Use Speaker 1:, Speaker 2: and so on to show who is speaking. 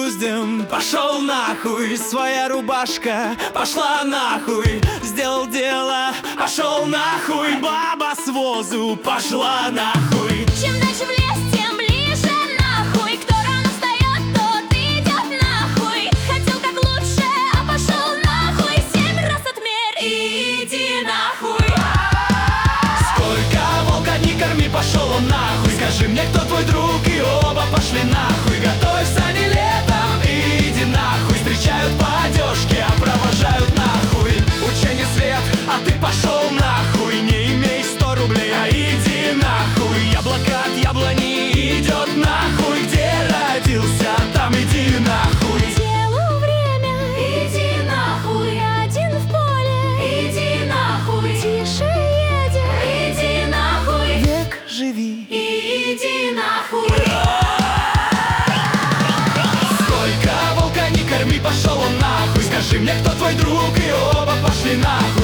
Speaker 1: груздем. Пошел нахуй, своя рубашка пошла нахуй. Сделал дело, пошел нахуй. Баба с возу пошла нахуй.
Speaker 2: Чем дальше в лес, тем ближе нахуй. Кто рано встает, тот идет нахуй. Хотел как лучше, а пошел нахуй. 7 раз отмерь и иди нахуй.
Speaker 1: Сколько волка не корми, пошел он нахуй. Скажи мне, кто твой друг, и оба пошли нахуй. Готовься не летом, и иди нахуй. Встречают по одежке, а провожают нахуй. Учение свет, а ты пошел нахуй. Не имей 100 рублей, а иди нахуй. Яблоко от яблони идет нахуй. Где родился, там иди нахуй.
Speaker 2: Делу время, иди нахуй. Один в поле, иди нахуй. Тише едет, иди нахуй.
Speaker 1: Век живи,
Speaker 2: Иди нахуй.
Speaker 1: сколько волка не корми, пошел он нахуй. Скажи мне, кто твой друг, и оба пошли нахуй.